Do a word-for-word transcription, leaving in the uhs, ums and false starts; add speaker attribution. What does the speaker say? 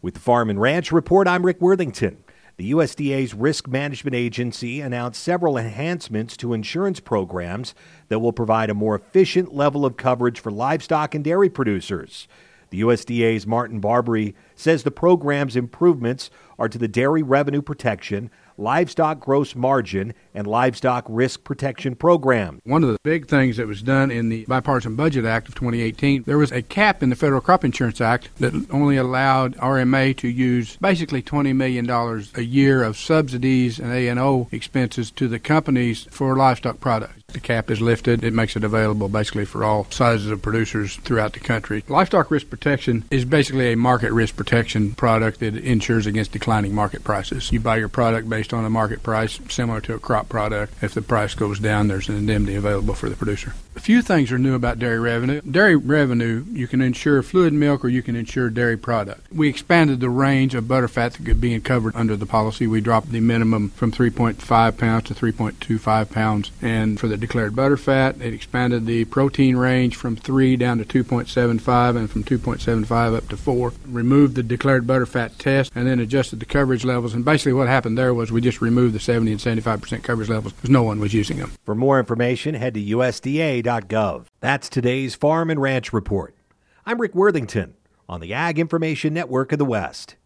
Speaker 1: With the Farm and Ranch Report, I'm Rick Worthington. The U S D A's Risk Management Agency announced several enhancements to insurance programs that will provide a more efficient level of coverage for livestock and dairy producers. The U S D A's Martin Barbery says the program's improvements are to the dairy revenue protection, livestock gross margin, and livestock risk protection program.
Speaker 2: One of the big things that was done in the Bipartisan Budget Act of twenty eighteen, there was a cap in the Federal Crop Insurance Act that only allowed R M A to use basically twenty million dollars a year of subsidies and A and O expenses to the companies for livestock products. The cap is lifted. It makes it available basically for all sizes of producers throughout the country. Livestock risk protection is basically a market risk protection product that insures against declining market prices. You buy your product based on a market price, similar to a crop product. If the price goes down, there's an indemnity available for the producer. A few things are new about dairy revenue. Dairy revenue, you can insure fluid milk or you can insure dairy product. We expanded the range of butterfat that could be covered under the policy. We dropped the minimum from three point five pounds to three point two five pounds. And for the declared butterfat, it expanded the protein range from three down to two point seven five and from two point seven five up to four. Removed the declared butterfat test and then adjusted the coverage levels. And basically what happened there was we just removed the seventy and seventy-five percent coverage levels because no one was using them.
Speaker 1: For more information, head to U S D A dot gov. That's today's Farm and Ranch Report. I'm Rick Worthington on the Ag Information Network of the West.